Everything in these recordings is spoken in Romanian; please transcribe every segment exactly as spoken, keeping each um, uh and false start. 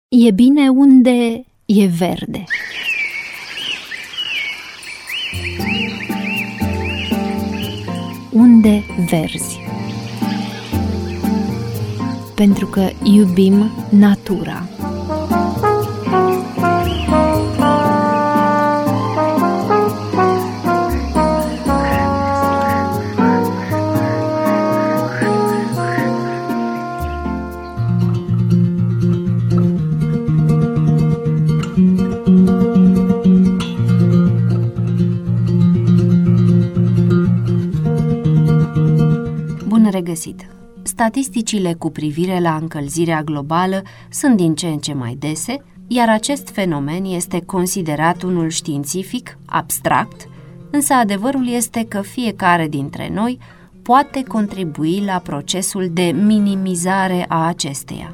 E bine unde e verde. Unde verzi. Pentru că iubim natura. Bun regăsit! Statisticile cu privire la încălzirea globală sunt din ce în ce mai dese, iar acest fenomen este considerat unul științific, abstract, însă adevărul este că fiecare dintre noi poate contribui la procesul de minimizare a acesteia.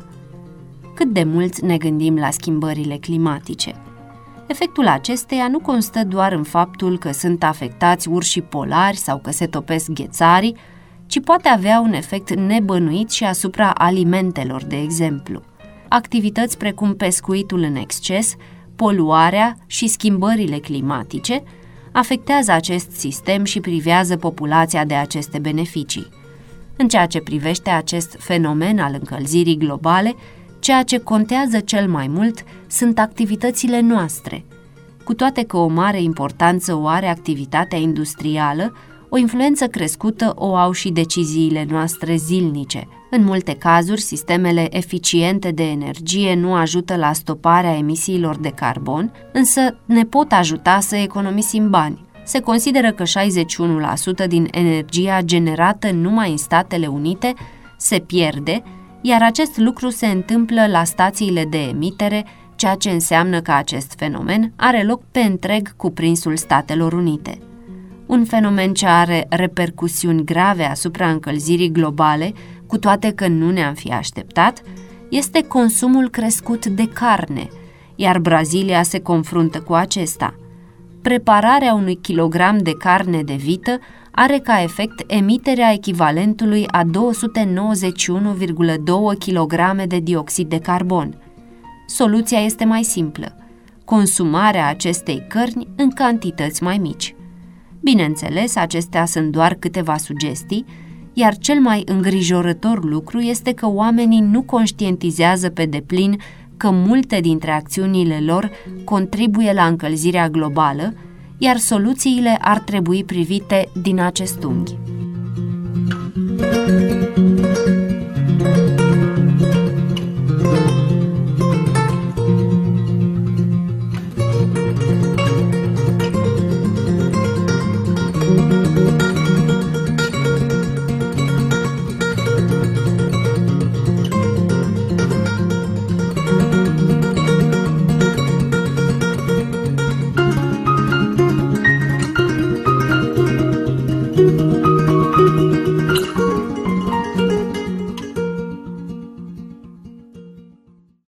Cât de mult ne gândim la schimbările climatice? Efectul acesteia nu constă doar în faptul că sunt afectați urșii polari sau că se topesc ghețarii, ci poate avea un efect nebănuit și asupra alimentelor, de exemplu. Activități precum pescuitul în exces, poluarea și schimbările climatice afectează acest sistem și privează populația de aceste beneficii. În ceea ce privește acest fenomen al încălzirii globale, ceea ce contează cel mai mult sunt activitățile noastre. Cu toate că o mare importanță o are activitatea industrială, o influență crescută o au și deciziile noastre zilnice. În multe cazuri, sistemele eficiente de energie nu ajută la stoparea emisiilor de carbon, însă ne pot ajuta să economisim bani. Se consideră că șaizeci și unu la sută din energia generată numai în Statele Unite se pierde, iar acest lucru se întâmplă la stațiile de emitere, ceea ce înseamnă că acest fenomen are loc pe întreg cuprinsul Statelor Unite. Un fenomen ce are repercusiuni grave asupra încălzirii globale, cu toate că nu ne-am fi așteptat, este consumul crescut de carne, iar Brazilia se confruntă cu acesta. Prepararea unui kilogram de carne de vită are ca efect emiterea echivalentului a două sute nouăzeci și unu virgulă doi kilograme de dioxid de carbon. Soluția este mai simplă: consumarea acestei cărni în cantități mai mici. Bineînțeles, acestea sunt doar câteva sugestii, iar cel mai îngrijorător lucru este că oamenii nu conștientizează pe deplin că multe dintre acțiunile lor contribuie la încălzirea globală, iar soluțiile ar trebui privite din acest unghi.